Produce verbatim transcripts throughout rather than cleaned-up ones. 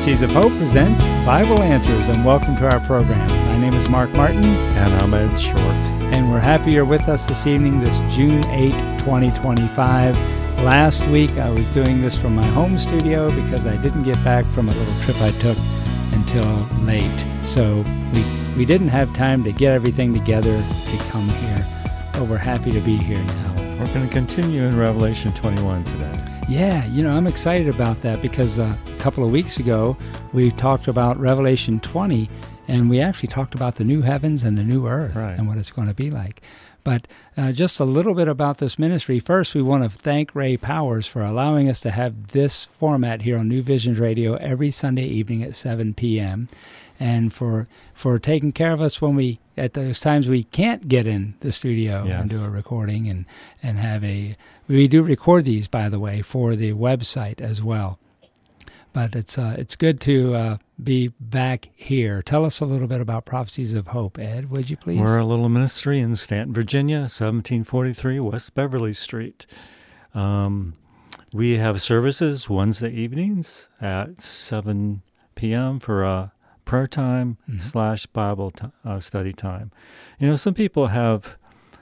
Prophecies of Hope presents Bible Answers, and welcome to our program. My name is Mark Martin. And I'm Ed Short. And we're happy you're with us this evening, this June eighth, twenty twenty-five. Last week I was doing this from my home studio because I didn't get back from a little trip I took until late. So we, we didn't have time to get everything together to come here, but we're happy to be here now. We're going to continue in Revelation twenty-one today. Yeah, you know, I'm excited about that because uh, a couple of weeks ago we talked about Revelation twenty, and we actually talked about the new heavens and the new earth right. and what it's going to be like. But uh, just a little bit about this ministry. First, we want to thank Ray Powers for allowing us to have this format here on New Visions Radio every Sunday evening at seven p.m., and for for taking care of us when we at those times we can't get in the studio yes. and do a recording and, and have a... We do record these, by the way, for the website as well. But it's uh, it's good to uh, be back here. Tell us a little bit about Prophecies of Hope, Ed, would you please? We're a little ministry in Stanton, Virginia, seventeen forty-three West Beverly Street. Um, we have services Wednesday evenings at seven p.m. for a prayer time mm-hmm. slash Bible t- uh, study time. You know, some people have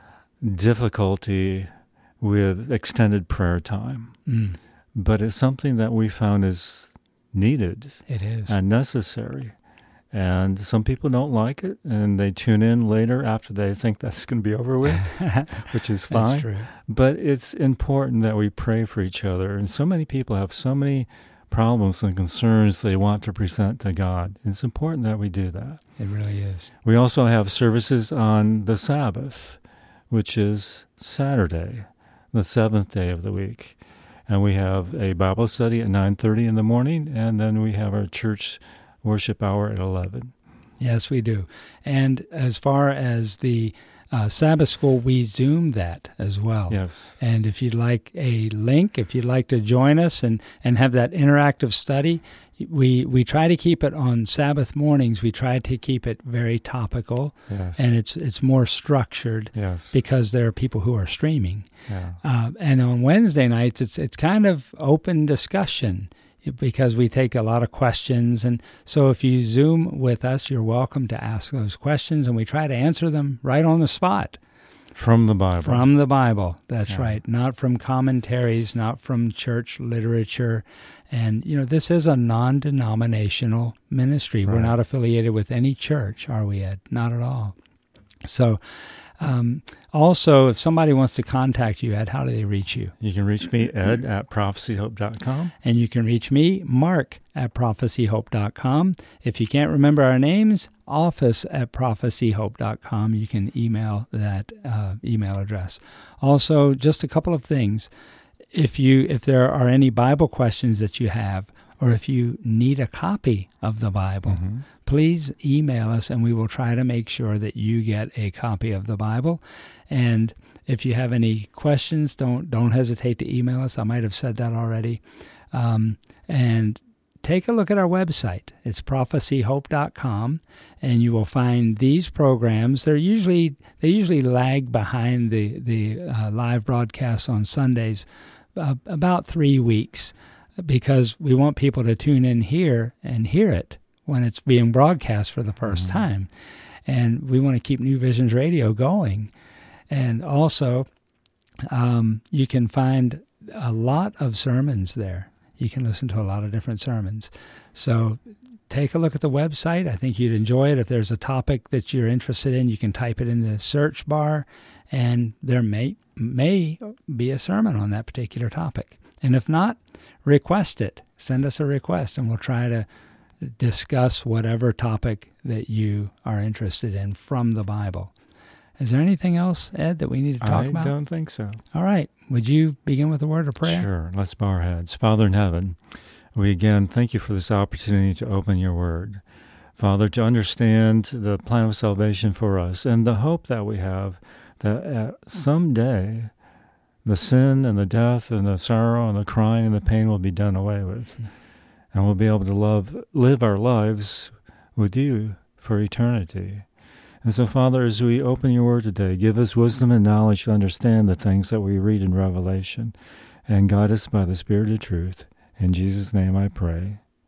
difficulty with extended prayer time, mm. but it's something that we found is needed. It is. And necessary. And some people don't like it, and they tune in later after they think that's going to be over with, which is fine. That's true. But it's important that we pray for each other. And so many people have so many problems and concerns they want to present to God. It's important that we do that. It really is. We also have services on the Sabbath, which is Saturday, the seventh day of the week. And we have a Bible study at nine thirty in the morning, and then we have our church worship hour at eleven. Yes, we do. And as far as the uh, Sabbath school, we Zoom that as well. Yes. And if you'd like a link, if you'd like to join us and, and have that interactive study, we we try to keep it on Sabbath mornings. We try to keep it very topical, yes. and it's it's more structured yes. because there are people who are streaming. Yeah. Uh, and on Wednesday nights, it's it's kind of open discussion because we take a lot of questions. And so if you Zoom with us, you're welcome to ask those questions, and we try to answer them right on the spot. From the Bible. From the Bible, that's yeah. right. Not from commentaries, not from church literature. And, you know, this is a non-denominational ministry. Right. We're not affiliated with any church, are we, Ed? Not at all. So, um, also, if somebody wants to contact you, Ed, how do they reach you? You can reach me, Ed, at prophecy hope dot com. And you can reach me, Mark, at prophecy hope dot com. If you can't remember our names, office at prophecy hope dot com. You can email that uh, email address. Also, just a couple of things. If you if there are any Bible questions that you have, or if you need a copy of the Bible, mm-hmm. please email us, and we will try to make sure that you get a copy of the Bible. And if you have any questions, don't don't hesitate to email us. I might have said that already. Um, and take a look at our website. It's prophecy hope dot com, and you will find these programs. They're usually they usually lag behind the the uh, live broadcasts on Sundays uh, about three weeks. Because we want people to tune in here and hear it when it's being broadcast for the first mm-hmm. time. And we want to keep New Visions Radio going. And also, um, you can find a lot of sermons there. You can listen to a lot of different sermons. So take a look at the website. I think you'd enjoy it. If there's a topic that you're interested in, you can type it in the search bar, and there may may be a sermon on that particular topic. And if not, request it. Send us a request, and we'll try to discuss whatever topic that you are interested in from the Bible. Is there anything else, Ed, that we need to talk I about? I don't think so. All right. Would you begin with a word of prayer? Sure. Let's bow our heads. Father in heaven, we again thank you for this opportunity to open your word. Father, to understand the plan of salvation for us and the hope that we have that uh, someday the sin and the death and the sorrow and the crying and the pain will be done away with. And we'll be able to love, live our lives with you for eternity. And so, Father, as we open your word today, give us wisdom and knowledge to understand the things that we read in Revelation, and guide us by the Spirit of truth. In Jesus' name I pray.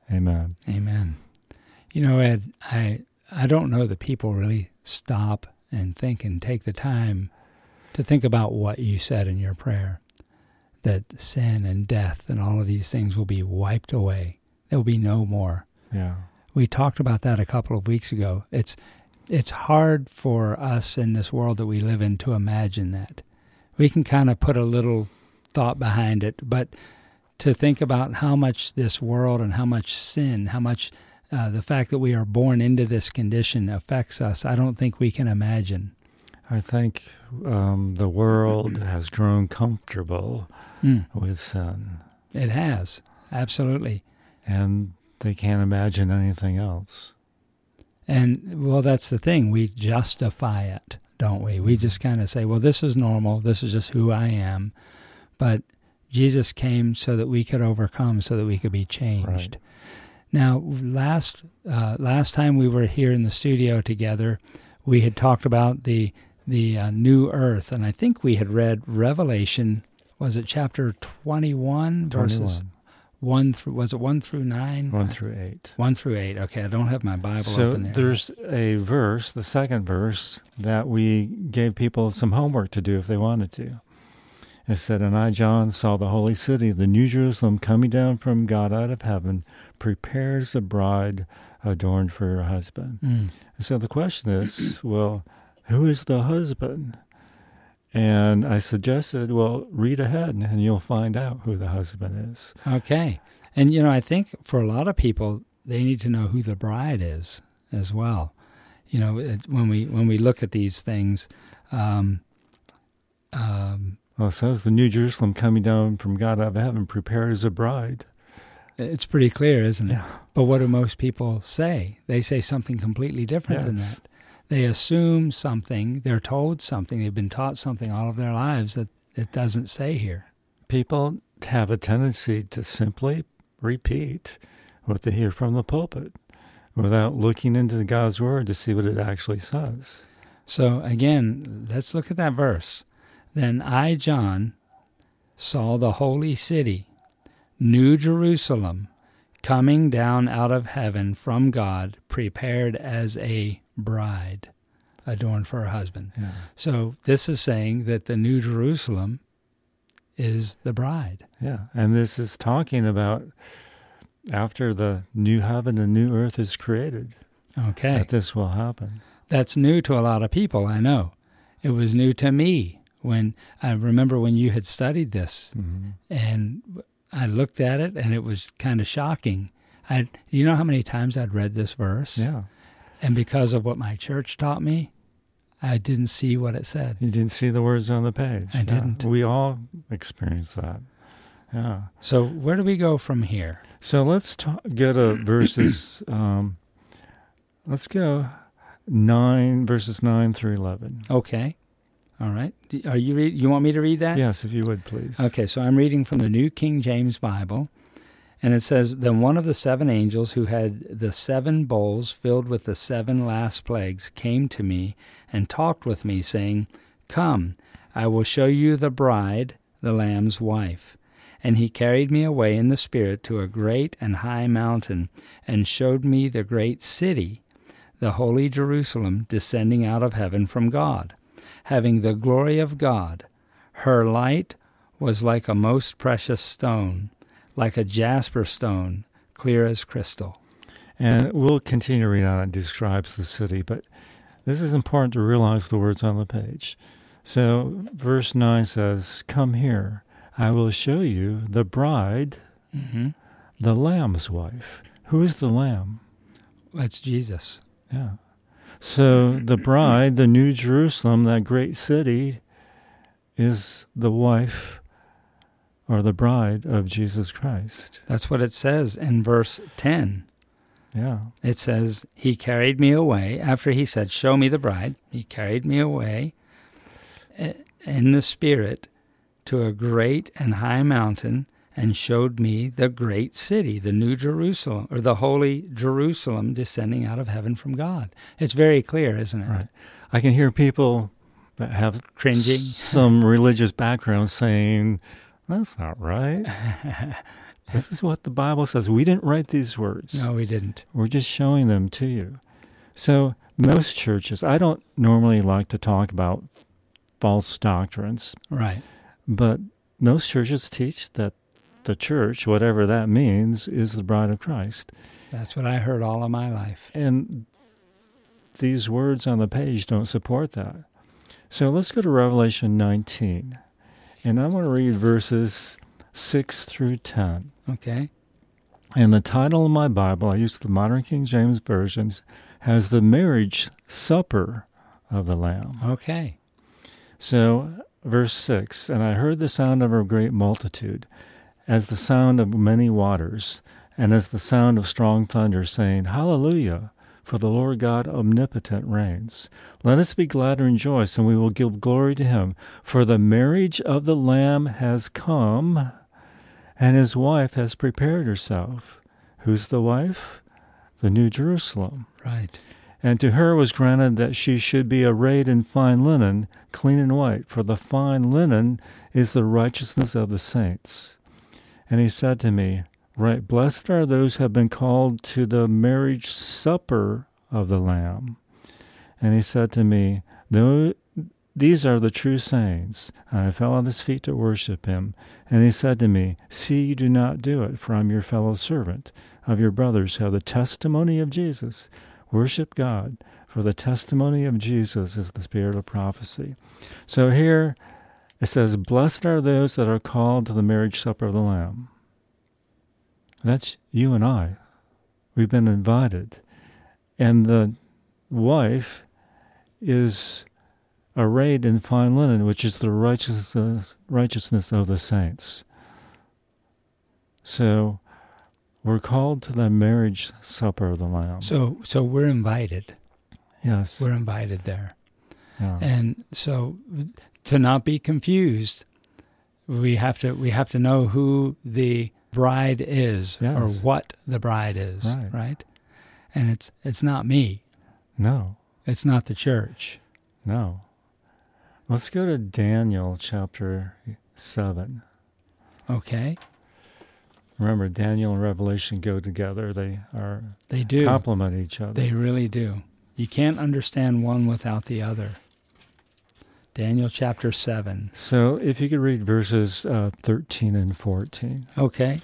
Amen. Amen. You know, Ed, I I don't know that people really stop and think and take the time to think about what you said in your prayer, that sin and death and all of these things will be wiped away. There will be no more. Yeah. We talked about that a couple of weeks ago. It's it's hard for us in this world that we live in to imagine that. We can kind of put a little thought behind it, but to think about how much this world and how much sin, how much uh, the fact that we are born into this condition affects us, I don't think we can imagine. I think um, the world has grown comfortable mm. with sin. It has, absolutely. And they can't imagine anything else. And, well, that's the thing. We justify it, don't we? We just kind of say, well, this is normal. This is just who I am. But Jesus came so that we could overcome, so that we could be changed. Right. Now, last uh, last time we were here in the studio together, we had talked about the the uh, new earth, and I think we had read Revelation. Was it chapter twenty-one, verses one through? Was it one through nine? One through eight. One through eight. Okay, I don't have my Bible so open there. So there's a verse, the second verse, that we gave people some homework to do if they wanted to. It said, "And I, John, saw the holy city, the New Jerusalem, coming down from God out of heaven, prepared as a bride adorned for her husband." Mm. And so the question is, well, who is the husband? And I suggested, well, read ahead and you'll find out who the husband is. Okay. And, you know, I think for a lot of people, they need to know who the bride is as well. You know, it, when we when we look at these things, um, um, well, it says the New Jerusalem coming down from God out of heaven, prepared as a bride. It's pretty clear, isn't it? Yeah. But what do most people say? They say something completely different yes. than that. They assume something, they're told something, they've been taught something all of their lives that it doesn't say here. People have a tendency to simply repeat what they hear from the pulpit without looking into God's Word to see what it actually says. So again, let's look at that verse. "Then I, John, saw the holy city, New Jerusalem, coming down out of heaven from God, prepared as a bride, adorned for her husband." Yeah. So this is saying that the New Jerusalem is the bride. Yeah, and this is talking about after the new heaven and new earth is created. Okay. That this will happen. That's new to a lot of people, I know. It was new to me when I remember when you had studied this, mm-hmm. and I looked at it, and it was kind of shocking. I, you know how many times I'd read this verse? Yeah. And because of what my church taught me, I didn't see what it said. You didn't see the words on the page. I yeah. didn't. We all experience that. Yeah. So where do we go from here? So let's talk, get a verses. um, let's go nine verses nine through eleven. Okay. All right. Are you read? You want me to read that? Yes, if you would, please. Okay. So I'm reading from the New King James Bible. And it says, "Then one of the seven angels who had the seven bowls filled with the seven last plagues came to me and talked with me, saying, 'Come, I will show you the bride, the Lamb's wife.' And he carried me away in the Spirit to a great and high mountain, and showed me the great city, the holy Jerusalem, descending out of heaven from God, having the glory of God. Her light was like a most precious stone, like a jasper stone, clear as crystal." And we'll continue to read on. It describes the city, but this is important to realize the words on the page. So verse nine says, "Come here, I will show you the bride, mm-hmm. the Lamb's wife." Who is the Lamb? That's Jesus. Yeah. So the bride, the New Jerusalem, that great city, is the wife or the bride of Jesus Christ. That's what it says in verse ten. Yeah. It says, "He carried me away," after he said, "Show me the bride," he carried me away in the Spirit to a great and high mountain, and showed me the great city, the New Jerusalem, or the holy Jerusalem, descending out of heaven from God. It's very clear, isn't it? Right. I can hear people that have cringing, some religious background saying, "That's not right." This is what the Bible says. We didn't write these words. No, we didn't. We're just showing them to you. So most churches, I don't normally like to talk about false doctrines. Right. But most churches teach that the church, whatever that means, is the bride of Christ. That's what I heard all of my life. And these words on the page don't support that. So let's go to Revelation nineteen. And I'm going to read verses six through ten. Okay. And the title of my Bible, I use the Modern King James Version, has the marriage supper of the Lamb. Okay. So, verse six, and I heard the sound of a great multitude, as the sound of many waters, and as the sound of strong thunder, saying, Hallelujah, for the Lord God omnipotent reigns. Let us be glad and rejoice, and we will give glory to him. For the marriage of the Lamb has come, and his wife has prepared herself. Who's the wife? The New Jerusalem. Right. And to her was granted that she should be arrayed in fine linen, clean and white, for the fine linen is the righteousness of the saints. And he said to me, Right, blessed are those who have been called to the marriage supper of the Lamb. And he said to me, Though these are the true sayings. And I fell on his feet to worship him. And he said to me, See, you do not do it, for I am your fellow servant of your brothers who have the testimony of Jesus. Worship God, for the testimony of Jesus is the spirit of prophecy. So here it says, Blessed are those that are called to the marriage supper of the Lamb. That's you and I. We've been invited. And the wife is arrayed in fine linen, which is the righteousness, righteousness of the saints. So we're called to the marriage supper of the Lamb. So so we're invited. Yes. We're invited there. Yeah. And so to not be confused, we have to we have to know who the bride is, yes. or what the bride is, right. right? And it's it's not me. No. It's not the church. No. Let's go to Daniel chapter seven. Okay. Remember, Daniel and Revelation go together. They are they do complement each other. They really do. You can't understand one without the other. Daniel chapter seven. So if you could read verses uh, thirteen and fourteen. Okay.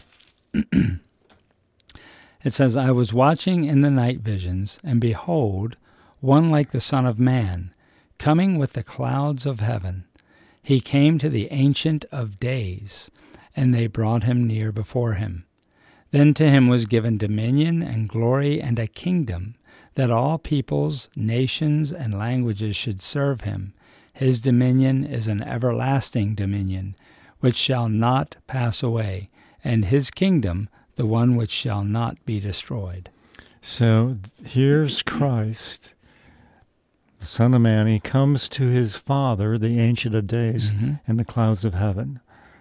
It says, I was watching in the night visions, and behold, one like the Son of Man, coming with the clouds of heaven. He came to the Ancient of Days, and they brought him near before him. Then to him was given dominion and glory and a kingdom, that all peoples, nations, and languages should serve him. His dominion is an everlasting dominion, which shall not pass away, and his kingdom the one which shall not be destroyed. So here's Christ, the Son of Man. He comes to his Father, the Ancient of Days, Mm-hmm. in the clouds of heaven,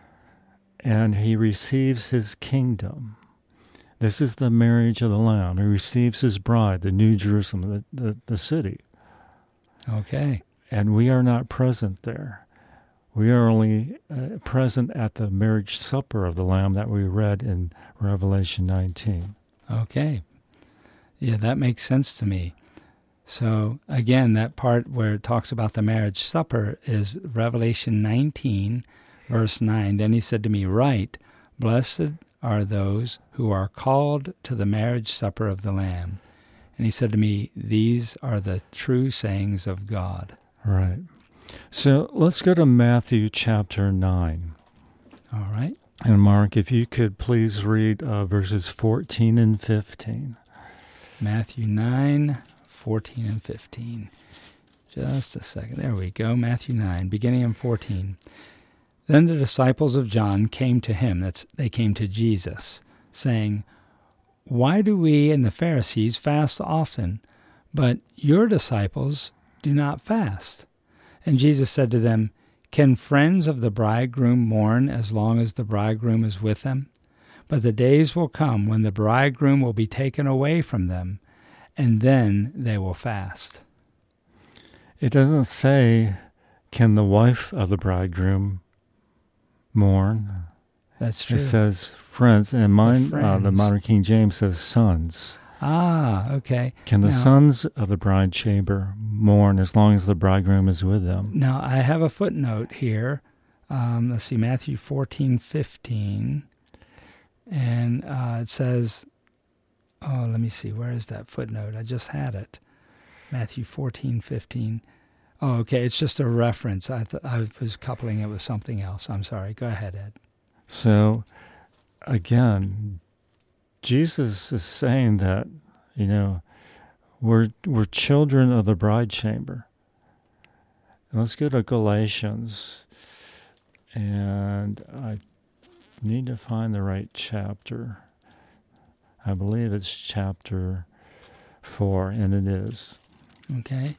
and he receives his kingdom. This is the marriage of the Lamb. He receives his bride, the New Jerusalem, the, the, the city. Okay. And we are not present there. We are only uh, present at the marriage supper of the Lamb that we read in Revelation nineteen. Okay. Yeah, that makes sense to me. So, again, that part where it talks about the marriage supper is Revelation nineteen, verse nine. Then he said to me, Write, blessed are those who are called to the marriage supper of the Lamb. And he said to me, These are the true sayings of God. Right. So let's go to Matthew chapter nine. All right. And Mark, if you could please read uh, verses fourteen and fifteen. Matthew nine, fourteen and fifteen. Just a second. There we go. Matthew nine, beginning in fourteen. Then the disciples of John came to him, that's they came to Jesus, saying, Why do we and the Pharisees fast often, but your disciples do not fast? And Jesus said to them, Can friends of the bridegroom mourn as long as the bridegroom is with them? But the days will come when the bridegroom will be taken away from them, and then they will fast. It doesn't say, can the wife of the bridegroom mourn? That's true. It says friends, and mine, The uh, the friends. modern King James says sons. Ah, okay. Can the Now- sons of the bride chamber mourn as long as the bridegroom is with them? Now, I have a footnote here. Um, let's see, Matthew fourteen fifteen. And uh, it says, oh, let me see, where is that footnote? I just had it. Matthew fourteen fifteen. Oh, okay, it's just a reference. I, th- I was coupling it with something else. I'm sorry. Go ahead, Ed. So, again, Jesus is saying that, you know, we're we're children of the bride chamber. And let's go to Galatians, and I need to find the right chapter. I believe it's chapter four, and it is. Okay.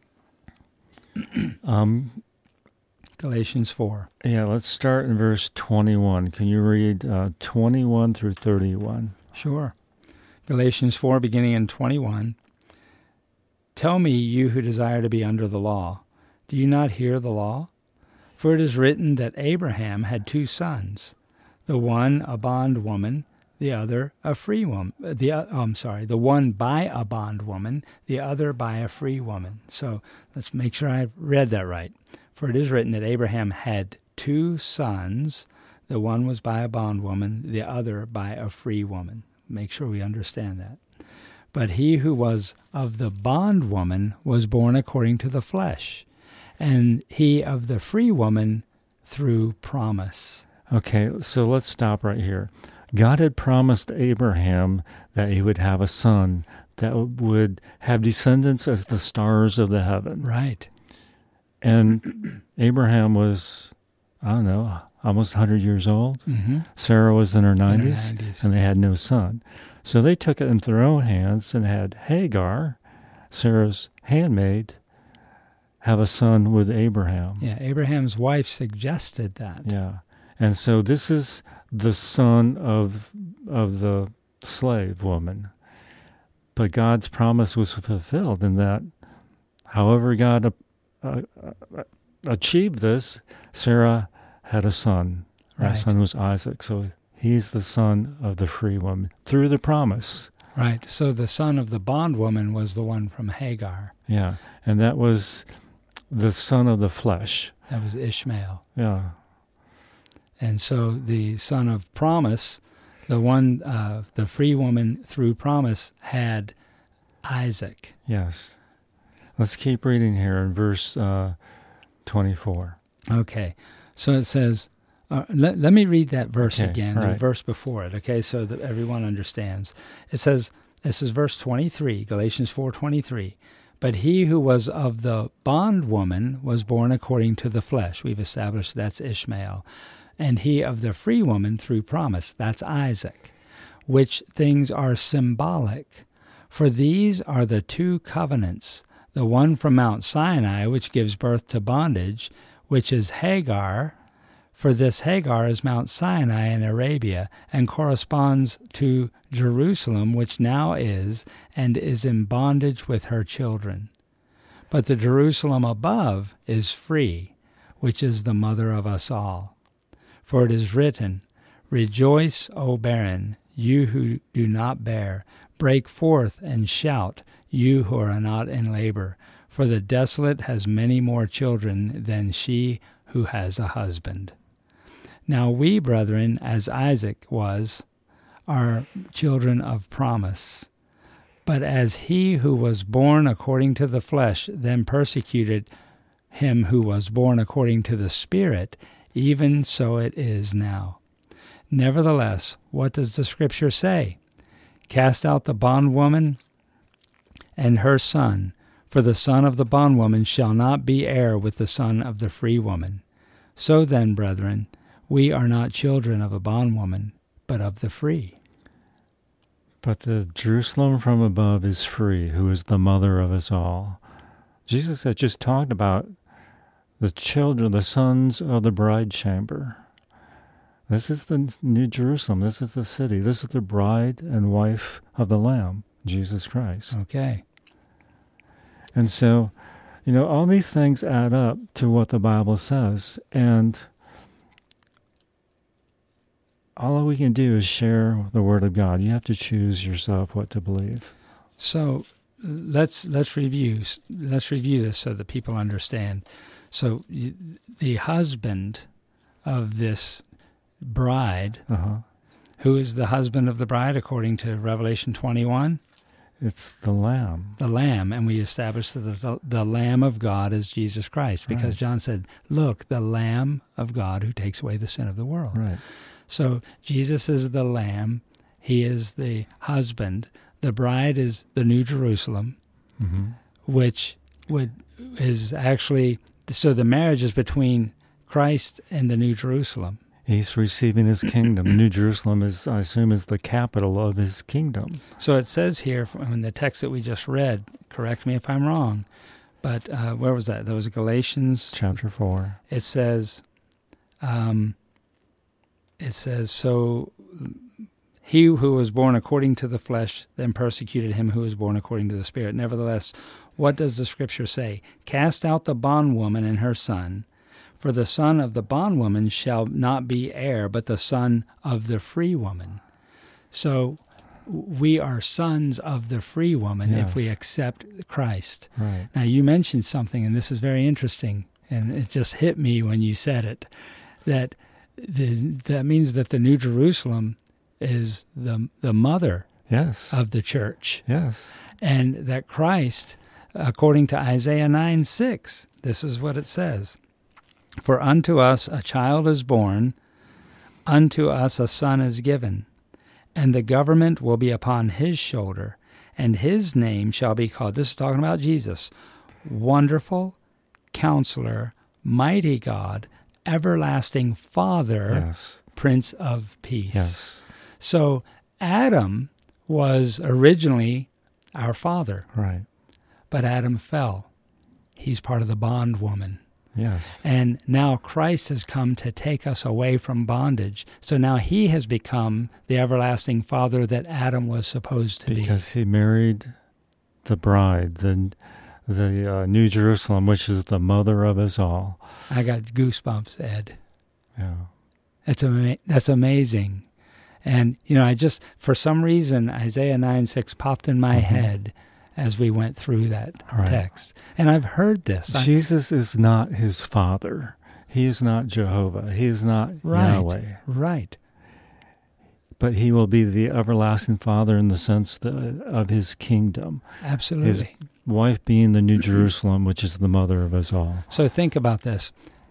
Um, Galatians four. yeah, let's start in verse twenty-one. Can you read uh, twenty-one through thirty-one? Sure. Galatians four, beginning in twenty-one. Tell me, you who desire to be under the law, do you not hear the law? For it is written that Abraham had two sons, the one a bondwoman, the other a free woman. The uh, oh, I'm sorry, the one by a bondwoman, the other by a free woman. So let's make sure I read that right. For it is written that Abraham had two sons, the one was by a bondwoman, the other by a free woman. Make sure we understand that. But he who was of the bondwoman was born according to the flesh, and he of the free woman through promise. Okay, so let's stop right here. God had promised Abraham that he would have a son that would have descendants as the stars of the heaven. Right. And Abraham was, I don't know, almost one hundred years old. Mm-hmm. Sarah was in her nineties, nineties. and they had no son. So they took it into their own hands and had Hagar, Sarah's handmaid, have a son with Abraham. Yeah, Abraham's wife suggested that. Yeah. And so this is the son of of the slave woman. But God's promise was fulfilled in that however God uh, uh, achieved this, Sarah had a son. Her Right. son was Isaac. So he's the son of the free woman through the promise. Right. So the son of the bondwoman was the one from Hagar. Yeah. And that was the son of the flesh. That was Ishmael. Yeah. And so the son of promise, the one, uh, the free woman through promise, had Isaac. Yes. Let's keep reading here in verse uh, twenty-four. Okay. So it says, uh, let, let me read that verse Okay, again, all the right. verse before it, okay, so that everyone understands. It says, this is verse twenty-three, Galatians four twenty-three. But he who was of the bondwoman was born according to the flesh. We've established that's Ishmael. And he of the free woman through promise, that's Isaac, which things are symbolic. For these are the two covenants, the one from Mount Sinai, which gives birth to bondage, which is Hagar. For this Hagar is Mount Sinai in Arabia, and corresponds to Jerusalem, which now is, and is in bondage with her children. But the Jerusalem above is free, which is the mother of us all. For it is written, Rejoice, O barren, you who do not bear. Break forth and shout, you who are not in labor. For the desolate has many more children than she who has a husband. Now we, brethren, as Isaac was, are children of promise. But as he who was born according to the flesh then persecuted him who was born according to the Spirit, even so it is now. Nevertheless, what does the Scripture say? Cast out the bondwoman and her son, for the son of the bondwoman shall not be heir with the son of the free woman. So then, brethren, we are not children of a bondwoman, but of the free. But the Jerusalem from above is free, who is the mother of us all. Jesus had just talked about the children, the sons of the bride chamber. This is the New Jerusalem. This is the city. This is the bride and wife of the Lamb, Jesus Christ. Okay. And so, you know, all these things add up to what the Bible says. And all we can do is share the Word of God. You have to choose yourself what to believe. So let's let's review let's review this so that people understand. So the husband of this bride, Uh-huh. who is the husband of the bride according to Revelation twenty-one? It's the Lamb. The Lamb, and we established that the, the Lamb of God is Jesus Christ, because Right. John said, look, the Lamb of God who takes away the sin of the world. Right. So Jesus is the Lamb. He is the husband. The bride is the New Jerusalem, Mm-hmm. which would is actually, so the marriage is between Christ and the New Jerusalem. He's receiving his kingdom. New Jerusalem is, I assume, is the capital of his kingdom. So it says here from in the text that we just read, correct me if I'm wrong, but uh, where was that? That was Galatians. Chapter four. It says, um, it says, so he who was born according to the flesh then persecuted him who was born according to the Spirit. Nevertheless, what does the Scripture say? Cast out the bondwoman and her son, for the son of the bondwoman shall not be heir, but the son of the free woman. So we are sons of the free woman Yes. if we accept Christ. Right. Now, you mentioned something, and this is very interesting, and it just hit me when you said it, that the, that means that the New Jerusalem is the the mother Yes. of the church, Yes. and that Christ, according to Isaiah nine six, this is what it says, for unto us a child is born, unto us a son is given, and the government will be upon his shoulder, and his name shall be called, this is talking about Jesus, Wonderful, Counselor, Mighty God, Everlasting Father, Yes. Prince of Peace. Yes. So Adam was originally our father, Right. but Adam fell. He's part of the bondwoman. Yes. And now Christ has come to take us away from bondage. So now he has become the everlasting Father that Adam was supposed to be. Because he married the bride, the the uh, New Jerusalem, which is the mother of us all. I got goosebumps, Ed. Yeah. It's ama- that's amazing. And, you know, I just, for some reason, Isaiah nine six popped in my Mm-hmm. head as we went through that Right. text. And I've heard this. I- Jesus is not his father. He is not Jehovah. He is not Right. Yahweh. Right. But he will be the everlasting Father in the sense that, of his kingdom. Absolutely. His wife being the New Jerusalem, which is the mother of us all. So think about this.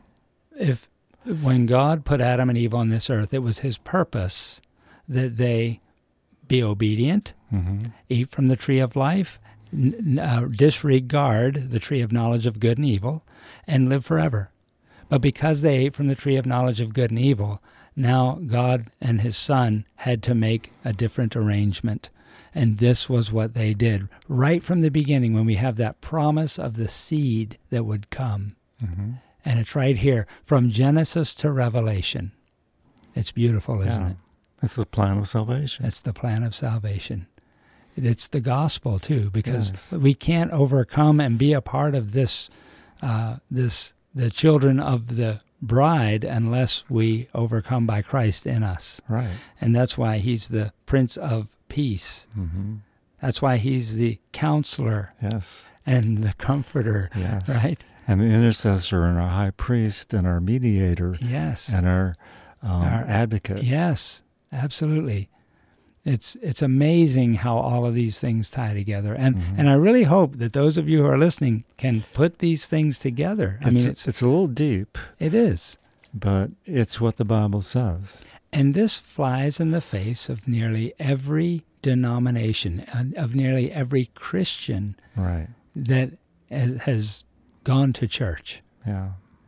If when God put Adam and Eve on this earth, it was his purpose that they be obedient, Mm-hmm. eat from the tree of life, n- uh, disregard the tree of knowledge of good and evil, and live forever. But because they ate from the tree of knowledge of good and evil, now God and his Son had to make a different arrangement. And this was what they did right from the beginning when we have that promise of the seed that would come. Mm-hmm. And it's right here from Genesis to Revelation. It's beautiful, isn't Yeah. it? It's the plan of salvation. It's the plan of salvation. It's the gospel, too, because Yes. we can't overcome and be a part of this, uh, this the children of the bride unless we overcome by Christ in us. Right. And that's why he's the Prince of Peace. Mm-hmm. That's why he's the counselor Yes. and the comforter, Yes. right? And the intercessor and our high priest and our mediator Yes. and our, um, Our- advocate. Yes, absolutely. It's it's amazing how all of these things tie together. And Mhm. and I really hope that those of you who are listening can put these things together. I It's, mean, it's it's a little deep, it is. but it's what the Bible says. And this flies in the face of nearly every denomination, and of nearly every Christian Right. that has, has gone to church. Yeah.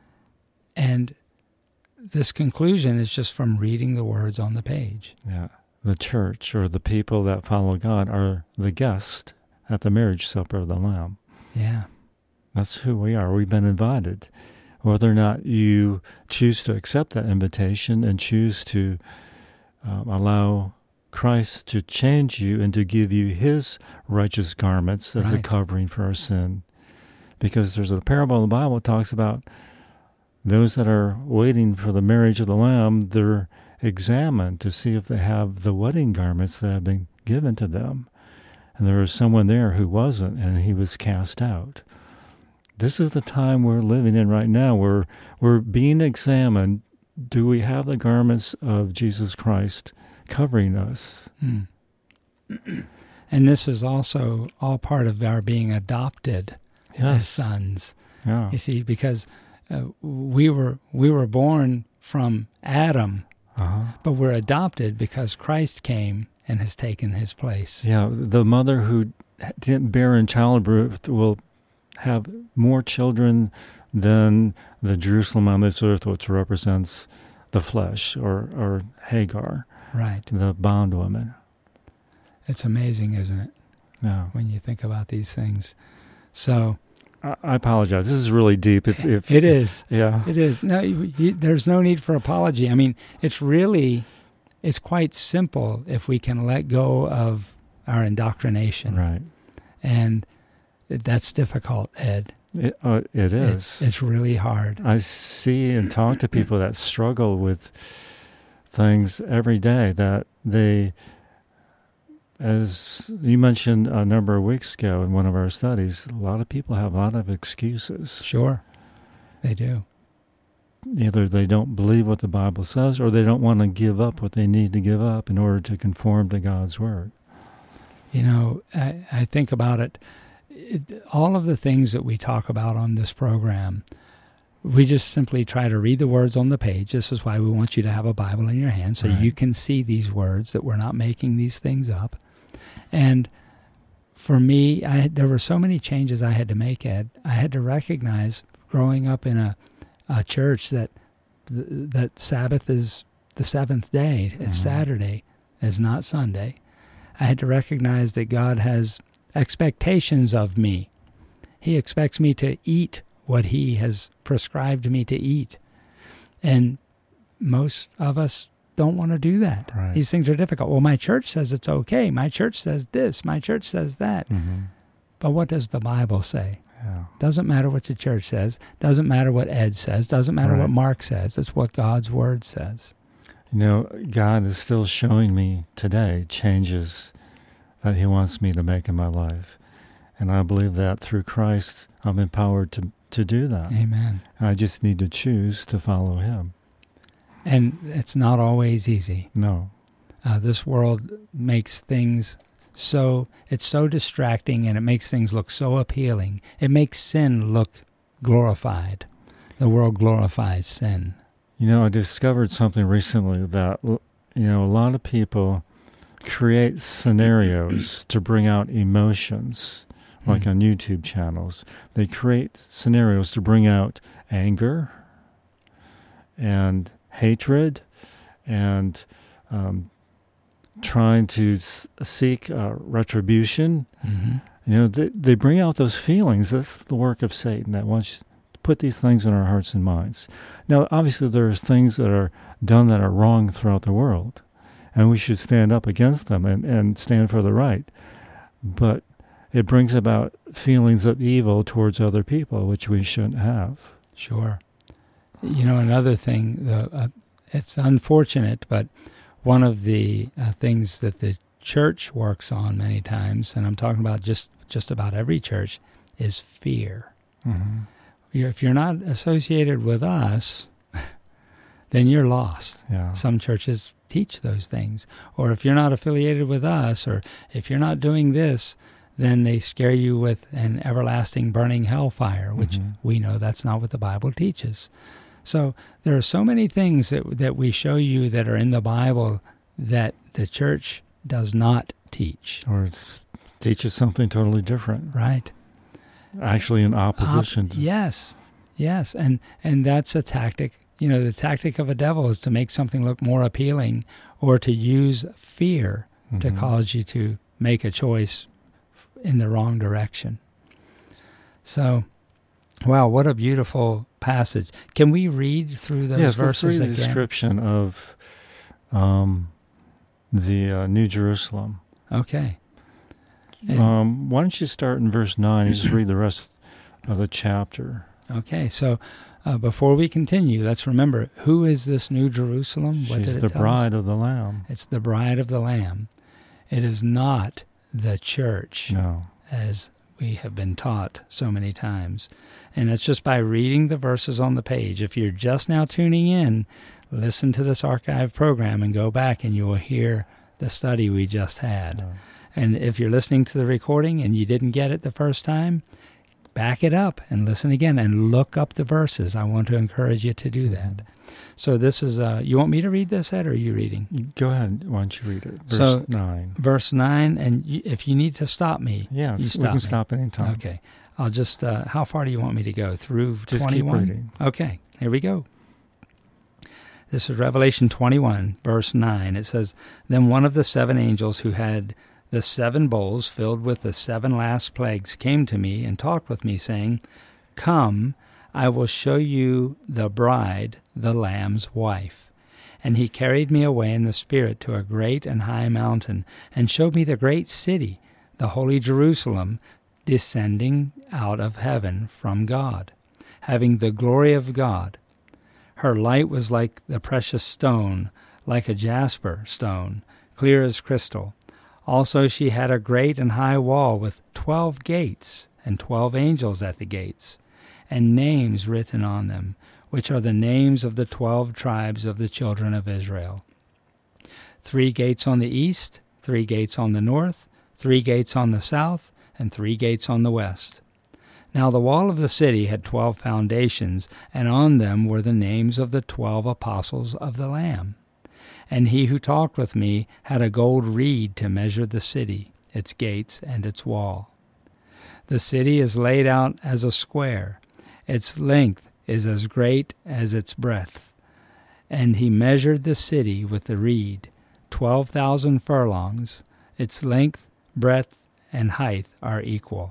And this conclusion is just from reading the words on the page. Yeah. The church or the people that follow God are the guest at the marriage supper of the Lamb. Yeah. That's who we are. We've been invited. Whether or not you choose to accept that invitation and choose to um, allow Christ to change you and to give you his righteous garments as a Right. covering for our sin. Because there's a parable in the Bible that talks about those that are waiting for the marriage of the Lamb, they're examine to see if they have the wedding garments that have been given to them. And there was someone there who wasn't, and he was cast out. This is the time we're living in right now. We're, we're being examined. Do we have the garments of Jesus Christ covering us? Hmm. And this is also all part of our being adopted Yes. as sons. Yeah. You see, because uh, we were we were born from Adam, Uh-huh. but we're adopted because Christ came and has taken his place. Yeah, the mother who didn't bear in childbirth will have more children than the Jerusalem on this earth, which represents the flesh, or, or Hagar, Right. the bondwoman. It's amazing, isn't it, Yeah. when you think about these things? So I, I apologize. This is really deep. If, if it is. Yeah. It is. No, you, you, there's no need for apology. I mean, it's really, it's quite simple if we can let go of our indoctrination. Right. And that's difficult, Ed. It, uh, it is. It's, it's really hard. I see and talk to people that struggle with things every day, that they, as you mentioned a number of weeks ago in one of our studies, a lot of people have a lot of excuses. Sure, they do. Either they don't believe what the Bible says, or they don't want to give up what they need to give up in order to conform to God's Word. You know, I, I think about it, it, all of the things that we talk about on this program, we just simply try to read the words on the page. This is why we want you to have a Bible in your hand, so Right. you can see these words, that we're not making these things up. And for me, I had, there were so many changes I had to make, Ed. I had to recognize, growing up in a, a church, that th- that Sabbath is the seventh day. It's Mm-hmm. Saturday. It's not Sunday. I had to recognize that God has expectations of me. He expects me to eat what He has prescribed me to eat. And most of us don't want to do that. Right. These things are difficult. Well, my church says it's okay. My church says this. My church says that. Mm-hmm. But what does the Bible say? Yeah. Doesn't matter what your church says. Doesn't matter what Ed says. Doesn't matter Right. what Mark says. It's what God's Word says. You know, God is still showing me today changes that He wants me to make in my life. And I believe that through Christ, I'm empowered to, to do that. Amen. I just need to choose to follow Him. And it's not always easy. No. Uh, this world makes things so, it's so distracting, and it makes things look so appealing. It makes sin look glorified. The world glorifies sin. You know, I discovered something recently that, you know, a lot of people create scenarios to bring out emotions, like Hmm. on YouTube channels. They create scenarios to bring out anger and hatred and um, trying to s- seek uh, retribution. Mm-hmm. You know, they, they bring out those feelings. That's the work of Satan, that wants to put these things in our hearts and minds. Now, obviously, there's things that are done that are wrong throughout the world, and we should stand up against them and, and stand for the right. But it brings about feelings of evil towards other people, which we shouldn't have. Sure. You know, another thing, the, uh, it's unfortunate, but one of the uh, things that the church works on many times, and I'm talking about just, just about every church, is fear. Mm-hmm. You're, if you're not associated with us, then you're lost. Yeah. Some churches teach those things. Or if you're not affiliated with us, or if you're not doing this, then they scare you with an everlasting burning hellfire, which Mm-hmm. we know that's not what the Bible teaches. So there are so many things that that we show you that are in the Bible that the church does not teach. Or it teaches something totally different, Right? actually in opposition. Op- to, yes, yes, and and that's a tactic. You know, the tactic of a devil is to make something look more appealing, or to use fear to Mhm. cause you to make a choice in the wrong direction. So, wow, what a beautiful passage. Can we read through those yes, let's verses read the again? description of um, the uh, New Jerusalem. Okay. And- Um, why don't you start in verse nine and just read the rest of the chapter? Okay, so uh, before we continue, let's remember, who is this New Jerusalem? What She's did it the tell bride us? of the Lamb. It's the bride of the Lamb. It is not the church, No. as we have been taught so many times. And it's just by reading the verses on the page. If you're just now tuning in, listen to this archive program and go back and you will hear the study we just had. No. And if you're listening to the recording and you didn't get it the first time, back it up and listen again and look up the verses. I want to encourage you to do that. So this is, uh, you want me to read this, Ed, or are you reading? Go ahead. Why don't you read it? Verse So, nine. Verse nine, and you, if you need to stop me, Yes, you we stop can me. stop anytime. Okay. I'll just, uh, how far do you want me to go? Through Just twenty-one? keep reading. Okay, here we go. This is Revelation twenty-one, verse nine. It says, Then one of the seven angels who had the seven bowls filled with the seven last plagues came to me and talked with me, saying, Come, I will show you the bride, the Lamb's wife. And he carried me away in the Spirit to a great and high mountain, and showed me the great city, the holy Jerusalem, descending out of heaven from God, having the glory of God. Her light was like the precious stone, like a jasper stone, clear as crystal. Also she had a great and high wall with twelve gates, and twelve angels at the gates, and names written on them, which are the names of the twelve tribes of the children of Israel. Three gates on the east, three gates on the north, three gates on the south, and three gates on the west. Now the wall of the city had twelve foundations, and on them were the names of the twelve apostles of the Lamb. And he who talked with me had a gold reed to measure the city, its gates, and its wall. The city is laid out as a square. Its length is as great as its breadth. And he measured the city with the reed, twelve thousand furlongs. Its length, breadth, and height are equal.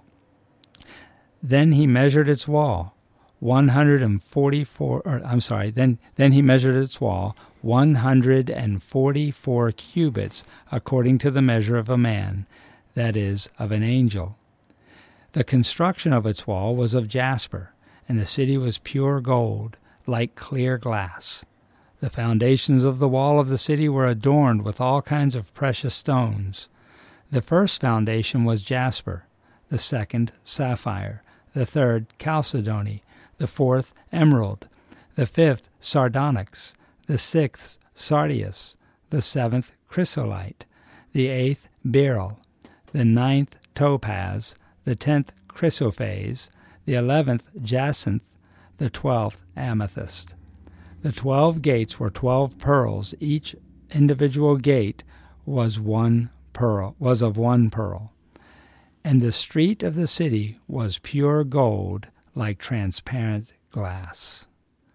Then he measured its wall, one hundred and forty-four. Or I'm sorry. Then then he measured its wall, one hundred and forty-four cubits, according to the measure of a man, that is, of an angel. The construction of its wall was of jasper, and the city was pure gold, like clear glass. The foundations of the wall of the city were adorned with all kinds of precious stones. The first foundation was jasper, the second sapphire, the third chalcedony, the fourth emerald, the fifth sardonyx, the sixth sardius, the seventh chrysolite, the eighth beryl, the ninth topaz, the tenth chrysoprase, the eleventh jacinth, the twelfth amethyst. The twelve gates were twelve pearls. Each individual gate was one pearl, was of one pearl. And the street of the city was pure gold, like transparent glass.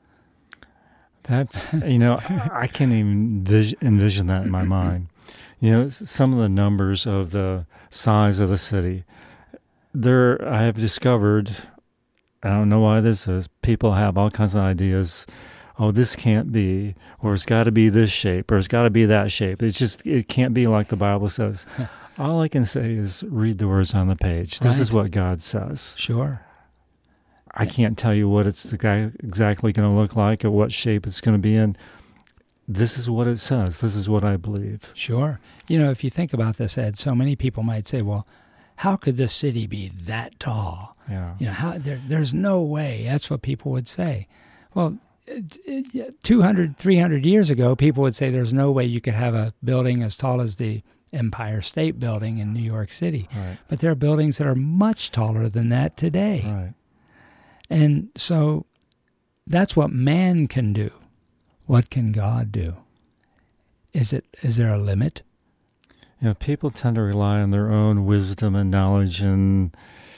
That's, you know, I can't even vis- envision that in my mind. You know, some of the numbers of the size of the city. There, I have discovered, I don't know why this is, people have all kinds of ideas. Oh, this can't be, or it's got to be this shape, or it's got to be that shape. It's just, it can't be like the Bible says. All I can say is read the words on the page. This Right. is what God says. Sure. I can't tell you what it's exactly going to look like or what shape it's going to be in. This is what it says. This is what I believe. Sure. You know, if you think about this, Ed, so many people might say, well, how could this city be that tall? Yeah. You know, how there, there's no way. That's what people would say. Well, it, it, two hundred, three hundred years ago, people would say there's no way you could have a building as tall as the Empire State Building in New York City. Right. But there are buildings that are much taller than that today. Right. And so that's what man can do. What can God do? Is it? Is there a limit? You know, people tend to rely on their own wisdom and knowledge and,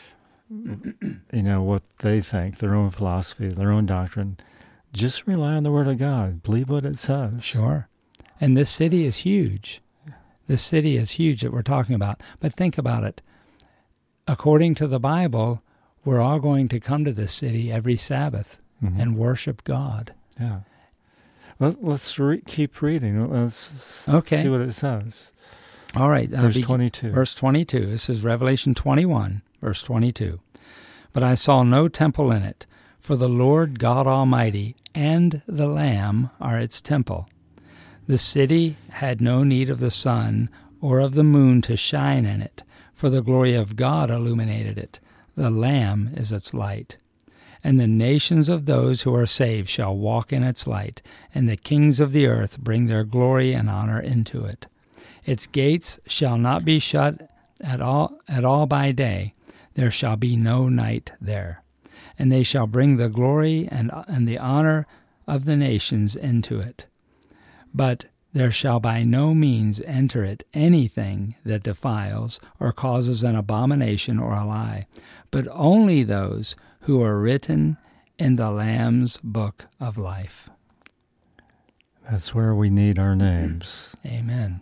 you know, what they think, their own philosophy, their own doctrine. Just rely on the Word of God. Believe what it says. Sure. And this city is huge. This city is huge that we're talking about. But think about it. According to the Bible, we're all going to come to this city every Sabbath Mm-hmm. and worship God. Yeah. Let, let's re- keep reading. Let's Okay. see what it says. All right. uh, Verse be- twenty-two. Verse twenty-two. This is Revelation twenty-one, verse twenty-two. But I saw no temple in it, For the Lord God Almighty and the Lamb are its temple. The city had no need of the sun or of the moon to shine in it, for the glory of God illuminated it. The Lamb is its light. And the nations of those who are saved shall walk in its light, and the kings of the earth bring their glory and honor into it. Its gates shall not be shut at all, at all by day. There shall be no night there. And they shall bring the glory and, and the honor of the nations into it. But there shall by no means enter it anything that defiles or causes an abomination or a lie, but only those who are written in the Lamb's book of life. That's where we need our names. Amen.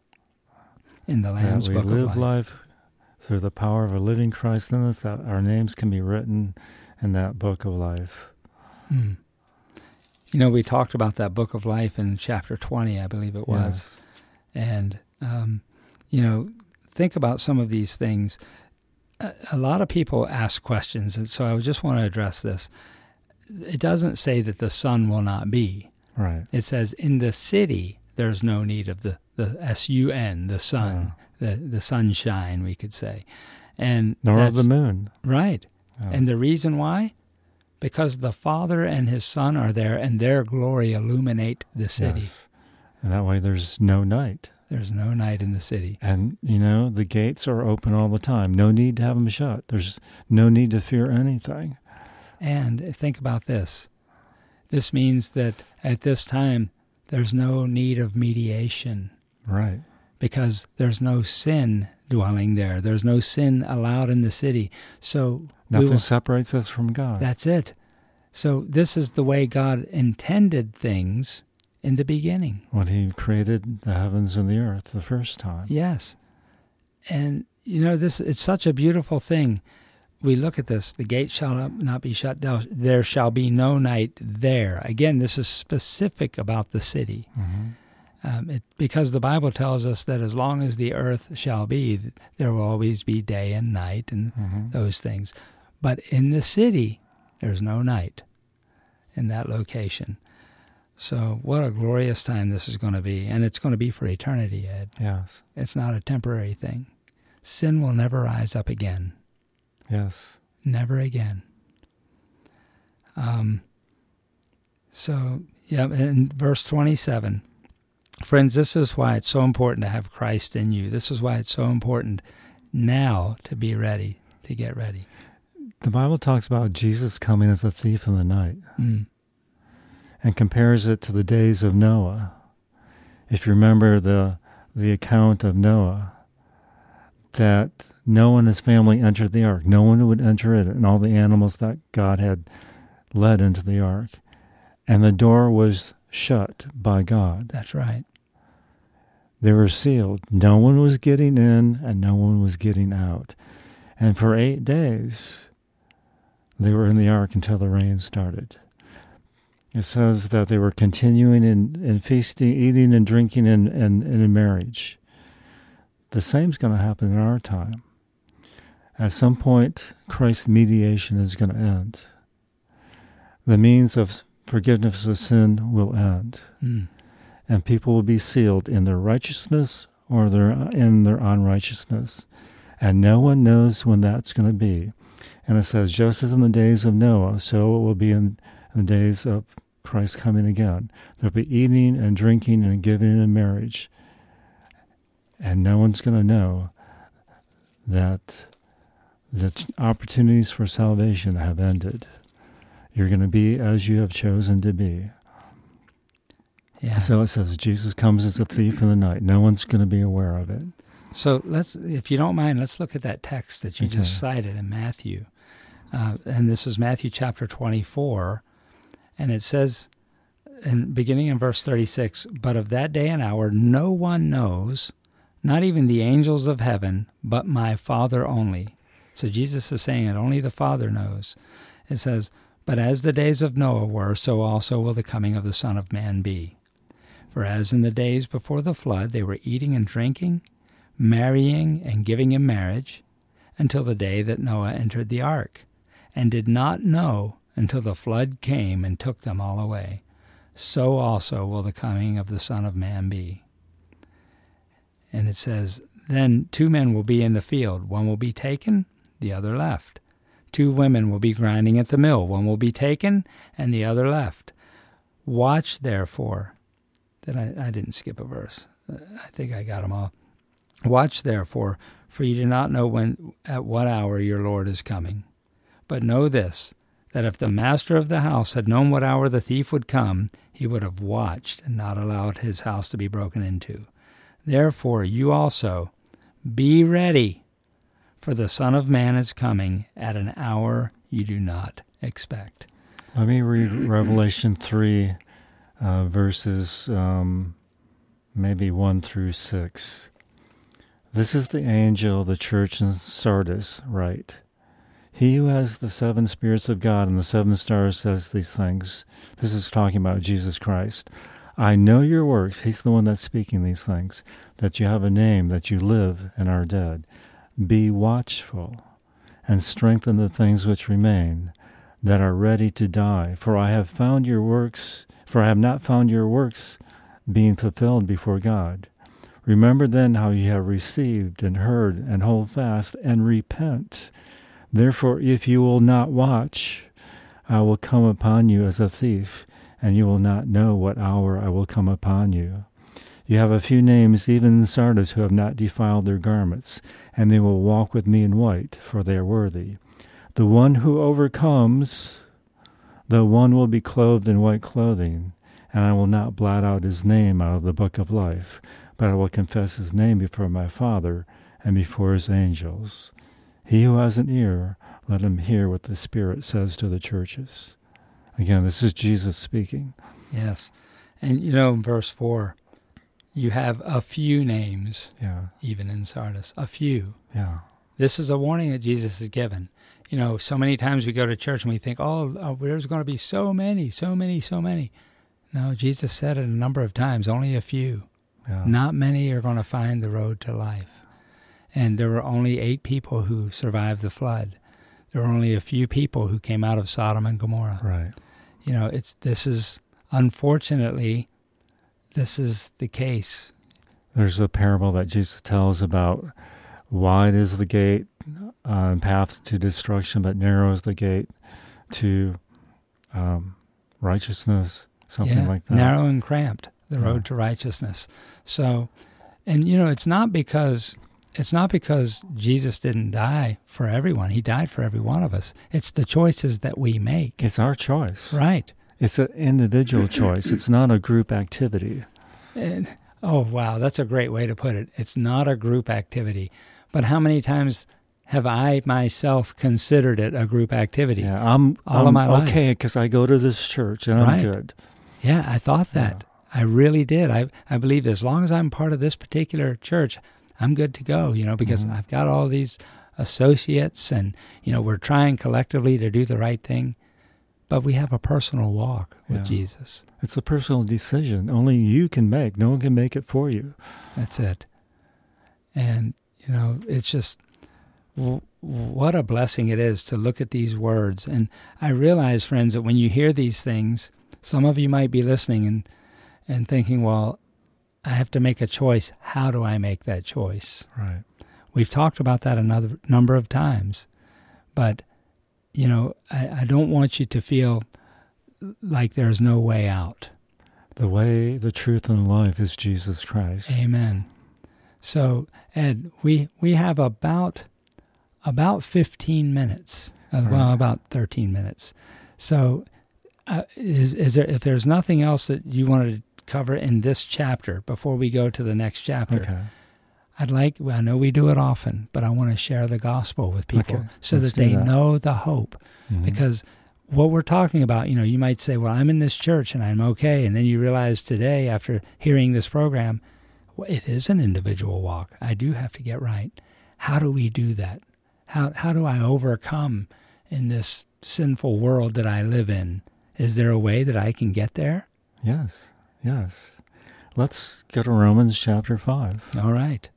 In the Lamb's that we book live of life. life through the power of a living Christ in us, that our names can be written in that book of life. Hmm. You know, we talked about that book of life in chapter twenty, I believe it was. Yes. And, um, you know, think about some of these things. A, a lot of people ask questions, and so I just want to address this. It doesn't say that the sun will not be. Right. It says in the city there's no need of the, the S U N, the sun, oh. the, the sunshine, we could say. And Nor of the moon. Right. Oh. And the reason why? Because the Father and His Son are there, and their glory illuminate the city. Yes. And that way there's no night. There's no night in the city. And, you know, the gates are open all the time. No need to have them shut. There's no need to fear anything. And think about this. This means that at this time, there's no need of mediation. Right. Because there's no sin dwelling there. There's no sin allowed in the city. So nothing will, separates us from God. That's it. So this is the way God intended things in the beginning. When He created the heavens and the earth the first time. Yes. And, you know, this it's such a beautiful thing. We look at this. The gate shall not be shut down. There shall be no night there. Again, this is specific about the city. Mm-hmm. Um, it, because the Bible tells us that as long as the earth shall be, there will always be day and night and mm-hmm. those things. But in the city, there's no night in that location. So what a glorious time this is going to be. And it's going to be for eternity, Ed. Yes. It's not a temporary thing. Sin will never rise up again. Yes. Never again. Um. So, yeah, in verse twenty-seven, friends, this is why it's so important to have Christ in you. This is why it's so important now to be ready, to get ready. The Bible talks about Jesus coming as a thief in the night mm. and compares it to the days of Noah. If you remember the the account of Noah, that Noah and his family entered the ark. No one would enter it, and all the animals that God had led into the ark. And the door was shut by God. That's right. They were sealed. No one was getting in, and no one was getting out. And for eight days, they were in the ark until the rain started. It says that they were continuing in, in feasting, eating and drinking and in, in, in marriage. The same's going to happen in our time. At some point, Christ's mediation is going to end. The means of forgiveness of sin will end. Mm. And people will be sealed in their righteousness or their in their unrighteousness. And no one knows when that's going to be. And it says, just as in the days of Noah, so it will be in, in the days of Christ coming again. There'll be eating and drinking and giving in marriage. And no one's going to know that the opportunities for salvation have ended. You're going to be as you have chosen to be. Yeah. So it says Jesus comes as a thief in the night. No one's going to be aware of it. So let's, if you don't mind, let's look at that text that you Okay. just cited in Matthew. Uh, and this is Matthew chapter twenty-four. And it says, in, beginning in verse thirty-six, but of that day and hour no one knows, not even the angels of heaven, but my Father only. So Jesus is saying that only the Father knows. It says, but as the days of Noah were, so also will the coming of the Son of Man be. For as in the days before the flood they were eating and drinking, marrying and giving in marriage, until the day that Noah entered the ark, and did not know until the flood came and took them all away. So also will the coming of the Son of Man be. And it says, then two men will be in the field. One will be taken, the other left. Two women will be grinding at the mill. One will be taken, and the other left. Watch, therefore. Then I, I didn't skip a verse. I think I got them all. Watch, therefore, for you do not know when at what hour your Lord is coming. But know this, that if the master of the house had known what hour the thief would come, he would have watched and not allowed his house to be broken into. Therefore you also be ready, for the Son of Man is coming at an hour you do not expect. Let me read Revelation three, uh, verses um, maybe one through six. This is the angel of the church in Sardis, write. He who has the seven spirits of God and the seven stars says these things. This is talking about Jesus Christ. I know your works. He's the one that's speaking these things. That you have a name, that you live and are dead. Be watchful and strengthen the things which remain, that are ready to die. For I have found your works, for I have not found your works being fulfilled before God. Remember then how you have received and heard, and hold fast and repent. Therefore, if you will not watch, I will come upon you as a thief, and you will not know what hour I will come upon you. You have a few names, even in Sardis, who have not defiled their garments, and they will walk with me in white, for they are worthy. The one who overcomes, the one will be clothed in white clothing, and I will not blot out his name out of the book of life, but I will confess his name before my Father and before his angels. He who has an ear, let him hear what the Spirit says to the churches. Again, this is Jesus speaking. Yes. And, you know, in verse four, you have a few names, Yeah. even in Sardis, a few. Yeah. This is a warning that Jesus has given. You know, so many times we go to church and we think, oh, oh there's going to be so many, so many, so many. No, Jesus said it a number of times, only a few. Yeah. Not many are going to find the road to life. And there were only eight people who survived the flood. There were only a few people who came out of Sodom and Gomorrah. Right. You know, it's this is, unfortunately, this is the case. There's a parable that Jesus tells about wide is the gate uh, and path to destruction, but narrow is the gate to um, righteousness, something yeah, like that. Narrow and cramped, the Yeah. road to righteousness. So, and you know, it's not because it's not because Jesus didn't die for everyone. He died for every one of us. It's the choices that we make. It's our choice. Right. It's an individual choice. It's not a group activity. And, oh, wow, that's a great way to put it. It's not a group activity. But how many times have I myself considered it a group activity? Yeah, I'm, all I'm of my life. okay because I go to this church and I'm Right. good. Yeah, I thought that. Yeah. I really did. I I believe as long as I'm part of this particular church, I'm good to go, you know, because Mhm. I've got all these associates and, you know, we're trying collectively to do the right thing. But we have a personal walk with Yeah. Jesus. It's a personal decision. Only you can make. No one can make it for you. That's it. And, you know, it's just, w- what a blessing it is to look at these words. And I realize, friends, that when you hear these things, some of you might be listening and, and thinking, well, I have to make a choice. How do I make that choice? Right. We've talked about that another number of times. But, you know, I, I don't want you to feel like there's no way out. The way, the truth, and life is Jesus Christ. Amen. So, Ed, we we have about about fifteen minutes, uh, Right. well, about thirteen minutes. So, uh, is is there if there's nothing else that you wanted to cover in this chapter before we go to the next chapter? Okay. I'd like. Well, I know we do it often, but I want to share the gospel with people Okay, so let's that do they that. know the hope. Mhm. Because what we're talking about, you know, you might say, well, I'm in this church and I'm okay. And then you realize today, after hearing this program, well, it is an individual walk. I do have to get right. How do we do that? How how do I overcome in this sinful world that I live in? Is there a way that I can get there? Yes, yes. Let's go to Romans chapter five. All right.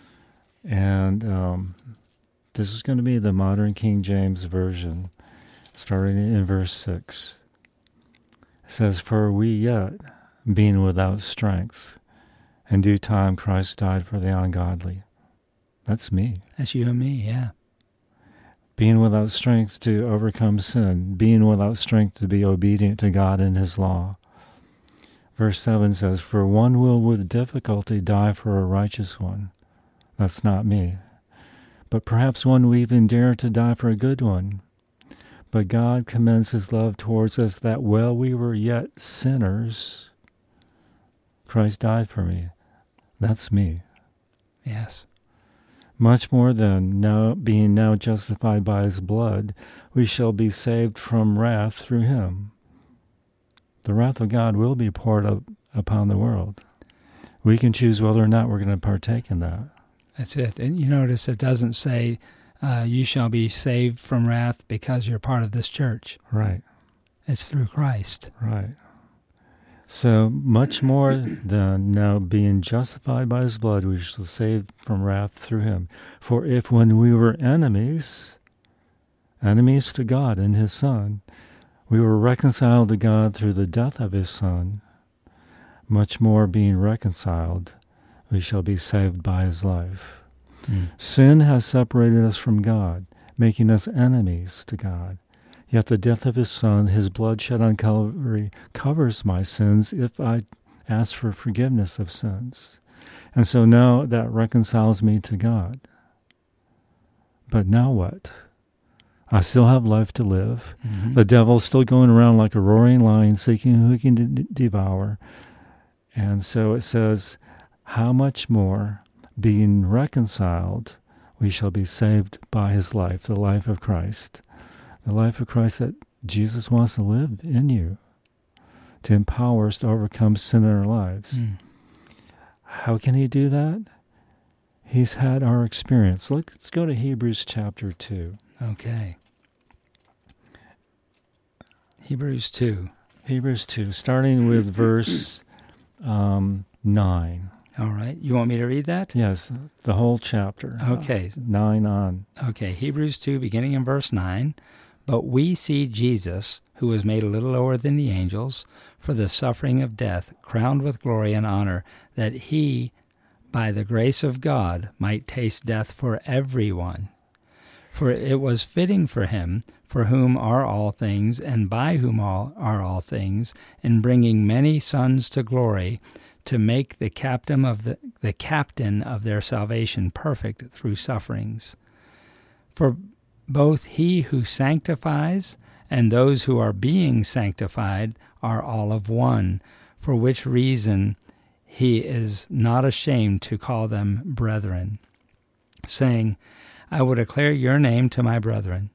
And um, this is going to be the modern King James Version. starting in verse six. It says, "For we yet, being without strength, in due time Christ died for the ungodly." That's me. That's you and me, yeah. Being without strength to overcome sin, being without strength to be obedient to God and His law. Verse seven says, "For one will with difficulty die for a righteous one." That's not me. "But perhaps one will even dare to die for a good one. But God commends His love towards us, that while we were yet sinners, Christ died for me." That's me. Yes. "Much more then, now being now justified by His blood, we shall be saved from wrath through Him." The wrath of God will be poured up upon the world. We can choose whether or not we're going to partake in that. That's it. And you notice it doesn't say, uh, you shall be saved from wrath because you're part of this church. Right. It's through Christ. Right. So much more than now being justified by His blood, we shall be saved from wrath through Him. For if when we were enemies, enemies to God and His Son, we were reconciled to God through the death of His Son, much more being reconciled, we shall be saved by His life. Mm. Sin has separated us from God, making us enemies to God. Yet the death of His Son, His blood shed on Calvary, covers my sins if I ask for forgiveness of sins. And so now that reconciles me to God. But now what? I still have life to live. Mm-hmm. The devil's still going around like a roaring lion, seeking who he can de- devour. And so it says, how much more, being reconciled, we shall be saved by His life, the life of Christ. The life of Christ that Jesus wants to live in you, to empower us to overcome sin in our lives. Mm. How can He do that? He's had our experience. Let's go to Hebrews chapter two. Okay. Hebrews two. Hebrews two, starting with verse um, nine. All right. You want me to read that? Yes, the whole chapter. Okay. Uh, nine on. Okay, Hebrews two, beginning in verse nine. "But we see Jesus, who was made a little lower than the angels, for the suffering of death, crowned with glory and honor, that He, by the grace of God, might taste death for everyone. For it was fitting for Him, for whom are all things, and by whom all are all things, in bringing many sons to glory, to make the captain of the, the captain of their salvation perfect through sufferings. For both He who sanctifies and those who are being sanctified are all of one, for which reason He is not ashamed to call them brethren, saying, I will declare your name to my brethren."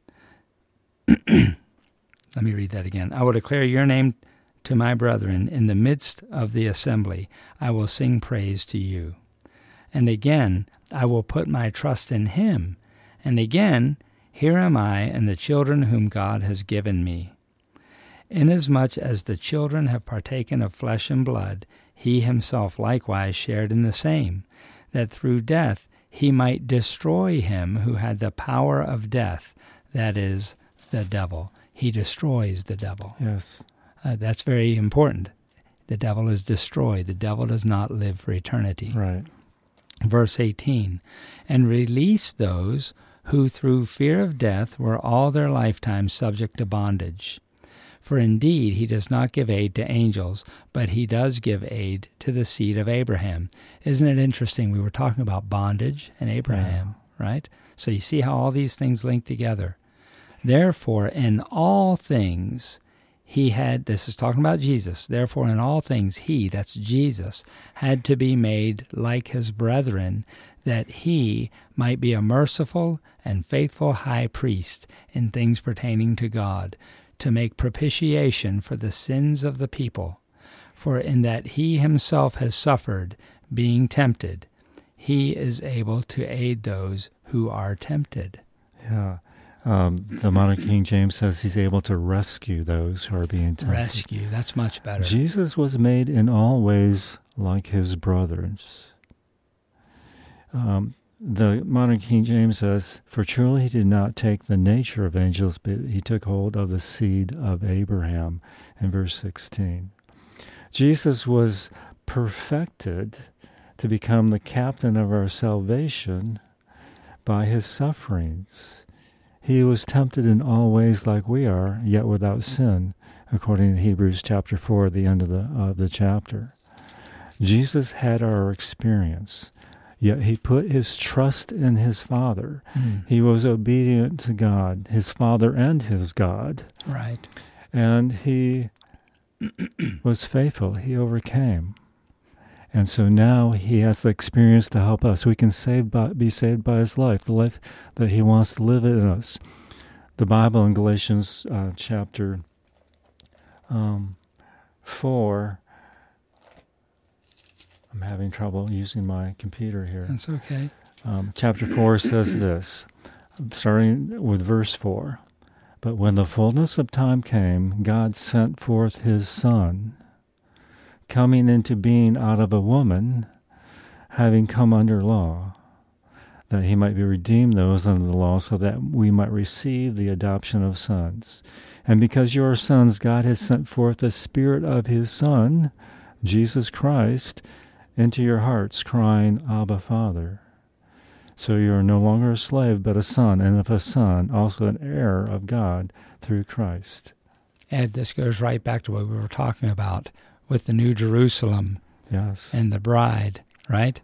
Let me read that again. "I will declare your name to my brethren in the midst of the assembly. I will sing praise to you. And again, I will put my trust in Him. And again, here am I and the children whom God has given me. Inasmuch as the children have partaken of flesh and blood, He Himself likewise shared in the same, that through death He might destroy him who had the power of death, that is, the devil." He destroys the devil. Yes. Uh, that's very important. The devil is destroyed. The devil does not live for eternity. Right. Verse eighteen, "And release those who through fear of death were all their lifetime subject to bondage. For indeed He does not give aid to angels, but He does give aid to the seed of Abraham." Isn't it interesting? We were talking about bondage and Abraham, yeah. Right? So you see how all these things link together. "Therefore, in all things He had," this is talking about Jesus, "therefore in all things He," that's Jesus, "had to be made like His brethren, that He might be a merciful and faithful high priest in things pertaining to God, to make propitiation for the sins of the people. For in that He Himself has suffered, being tempted, He is able to aid those who are tempted." Yeah. Um, the modern King James says He's able to rescue those who are being tempted. Rescue, that's much better. Jesus was made in all ways like His brothers. Um, the modern King James says, "For truly he did not take the nature of angels, but he took hold of the seed of Abraham," in verse sixteen. Jesus was perfected to become the captain of our salvation by his sufferings. He was tempted in all ways like we are, yet without sin, according to Hebrews chapter four, at the end of the, of the chapter. Jesus had our experience, yet he put his trust in his Father. Mm. He was obedient to God, his Father and his God. Right. And he was faithful. He overcame. And so now he has the experience to help us. We can save by, be saved by his life, the life that he wants to live in us. The Bible in Galatians uh, chapter um, four, I'm having trouble using my computer here. That's okay. Um, chapter four says this, starting with verse four. "But when the fullness of time came, God sent forth his Son, coming into being out of a woman, having come under law, that he might be redeemed those under the law, so that we might receive the adoption of sons. And because you are sons, God has sent forth the Spirit of his Son, Jesus Christ, into your hearts, crying, Abba, Father. So you are no longer a slave, but a son, and if a son, also an heir of God through Christ." Ed, this goes right back to what we were talking about with the New Jerusalem, yes, and the bride, right?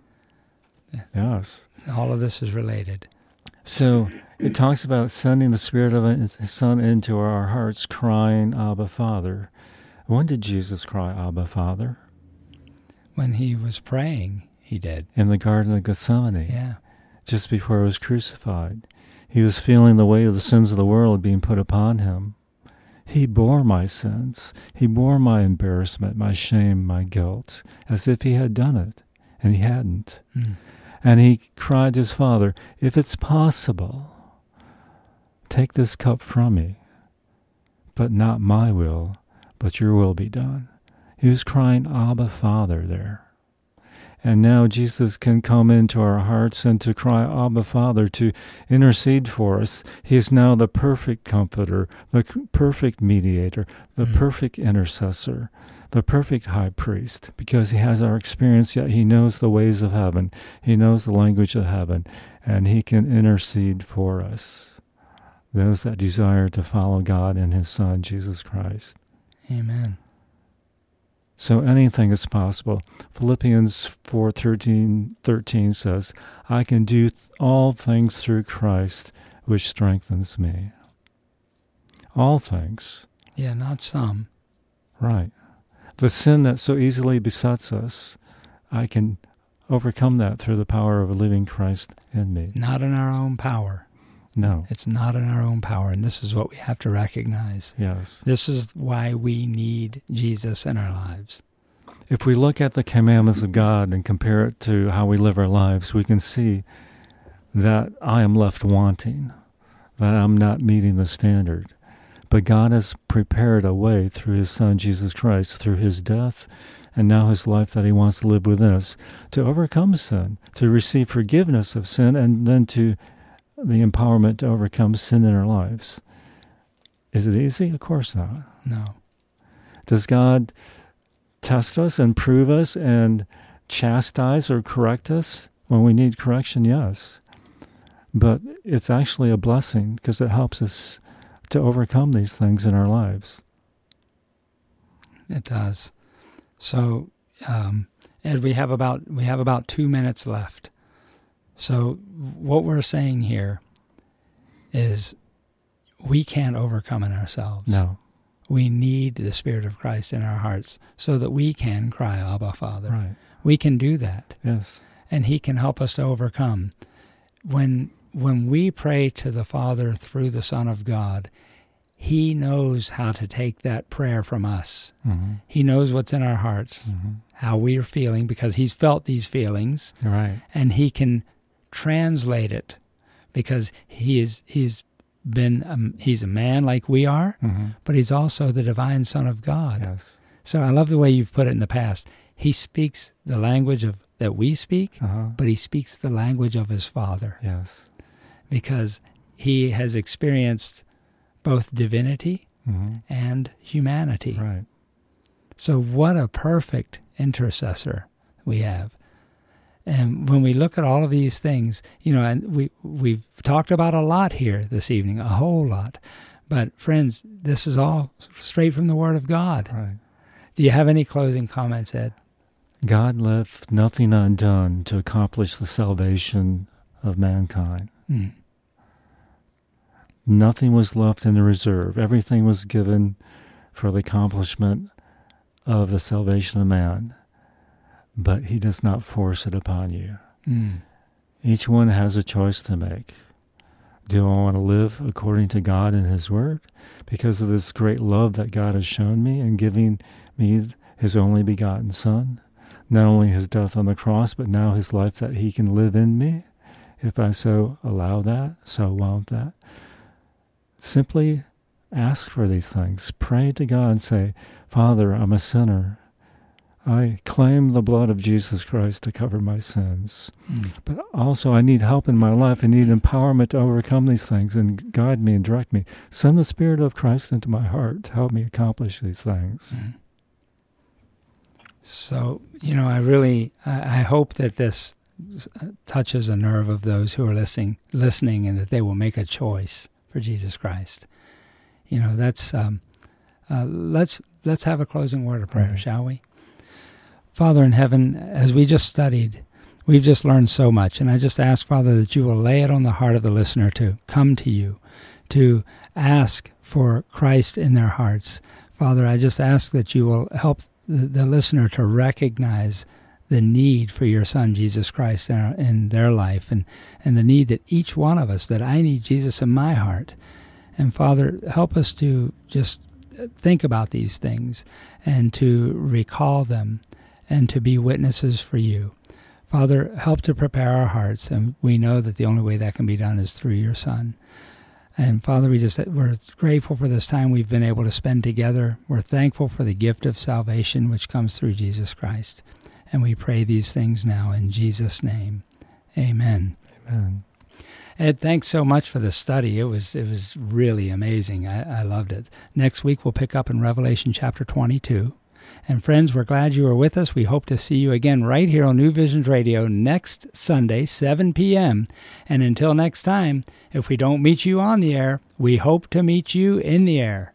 Yes. All of this is related. So it talks about sending the Spirit of his Son into our hearts, crying, Abba, Father. When did Jesus cry, Abba, Father? When he was praying, he did. In the Garden of Gethsemane. Yeah. Just before he was crucified. He was feeling the weight of the sins of the world being put upon him. He bore my sins. He bore my embarrassment, my shame, my guilt, as if he had done it, and he hadn't. Mm. And he cried to his Father, "If it's possible, take this cup from me, but not my will, but your will be done." He was crying, Abba, Father, there. And now Jesus can come into our hearts and to cry, Abba, Father, to intercede for us. He is now the perfect comforter, the perfect mediator, the mm. perfect intercessor, the perfect high priest, because he has our experience, yet he knows the ways of heaven. He knows the language of heaven, and he can intercede for us, those that desire to follow God and his Son, Jesus Christ. Amen. So anything is possible. Philippians four thirteen says, "I can do all things through Christ, which strengthens me." All things. Yeah, not some. Right. The sin that so easily besets us, I can overcome that through the power of a living Christ in me. Not in our own power. No. It's not in our own power, and this is what we have to recognize. Yes. This is why we need Jesus in our lives. If we look at the commandments of God and compare it to how we live our lives, we can see that I am left wanting, that I'm not meeting the standard. But God has prepared a way through his Son, Jesus Christ, through his death and now his life that he wants to live within us, to overcome sin, to receive forgiveness of sin, and then to the empowerment to overcome sin in our lives. Is it easy? Of course not. No. Does God test us and prove us and chastise or correct us when we need correction? Yes. But it's actually a blessing because it helps us to overcome these things in our lives. It does. So, um, Ed, we have about we have about two minutes left. So what we're saying here is we can't overcome in ourselves. No. We need the Spirit of Christ in our hearts so that we can cry, Abba, Father. Right. We can do that. Yes. And he can help us to overcome. When when we pray to the Father through the Son of God, he knows how to take that prayer from us. Mm-hmm. He knows what's in our hearts, mm-hmm. how we are feeling, because he's felt these feelings. Right. And he can translate it because he is he's been um, he's a man like we are, mm-hmm. but he's also the divine Son of God. Yes. So I love the way you've put it in the past. he speaks the language of that we speak, Uh-huh. but he speaks the language of his Father. Yes. Because he has experienced both divinity Mm-hmm. and humanity. Right. So what a perfect intercessor we have. And when we look at all of these things, you know, and we, we've talked about a lot here this evening, a whole lot. But friends, this is all straight from the Word of God. Right. Do you have any closing comments, Ed? God left nothing undone to accomplish the salvation of mankind. Mm. Nothing was left in the reserve. Everything was given for the accomplishment of the salvation of man. But he does not force it upon you. Mm. Each one has a choice to make. Do I want to live according to God and his word? Because of this great love that God has shown me in giving me his only begotten Son. Not only his death on the cross, but now his life that he can live in me. If I so allow that, so want that. Simply ask for these things. Pray to God and say, Father, I'm a sinner. I claim the blood of Jesus Christ to cover my sins. Mm. But also I need help in my life. I need empowerment to overcome these things and guide me and direct me. Send the Spirit of Christ into my heart to help me accomplish these things. Mm. So, you know, I really, I, I hope that this touches a nerve of those who are listening, listening, and that they will make a choice for Jesus Christ. You know, that's, um, uh, let's, let's have a closing word of prayer, mm-hmm. shall we? Father in heaven, as we just studied, we've just learned so much, and I just ask, Father, that you will lay it on the heart of the listener to come to you, to ask for Christ in their hearts. Father, I just ask that you will help the, the listener to recognize the need for your Son, Jesus Christ, in, our, in their life, and, and the need that each one of us, that I need Jesus in my heart. And Father, help us to just think about these things and to recall them and to be witnesses for you. Father, help to prepare our hearts, and we know that the only way that can be done is through your Son. And Father, we just, we're grateful for this time we've been able to spend together. We're thankful for the gift of salvation which comes through Jesus Christ. And we pray these things now in Jesus' name. Amen. Amen. Ed, thanks so much for the study. It was it was really amazing. I, I loved it. Next week we'll pick up in Revelation chapter twenty-two. And friends, we're glad you were with us. We hope to see you again right here on New Visions Radio next Sunday, seven p.m. And until next time, if we don't meet you on the air, we hope to meet you in the air.